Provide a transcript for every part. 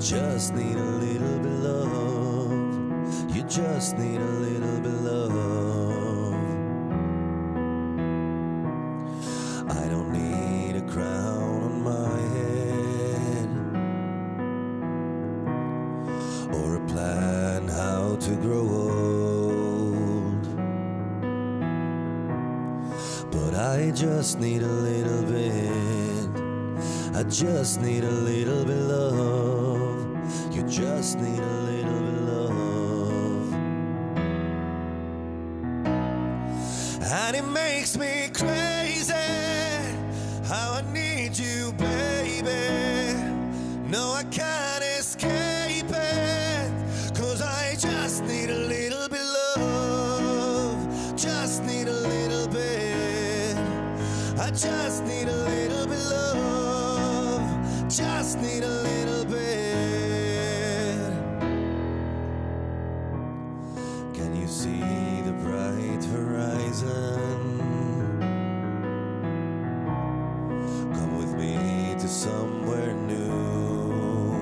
just need a little bit love. You just need a little bit love. I don't need a crown on my head or a plan how to grow old, but I just need a little bit. I just need a little bit love. You just need a little bit love. And it makes me crazy how I need you, baby. No, I can't escape it, 'cause I just need a little bit love. Just need a little bit. I just need a little bit love. Just need a little bit. Can you see the bright horizon? Come with me to somewhere new,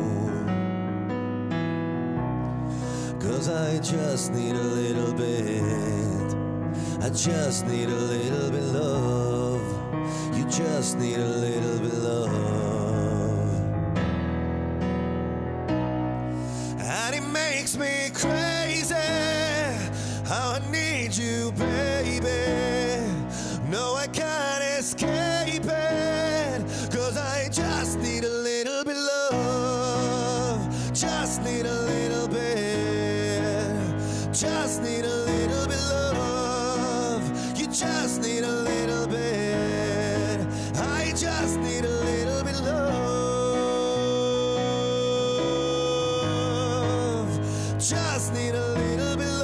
'cause I just need a little bit. I just need a little bit love. You just need a little bit love. And it makes me crazy how I need you, baby. No, I can't escape it, 'cause I just need a little bit love. Just need a little bit. Just need a little bit love. You just need a little bit. I just need a little bit love. Just need a little bit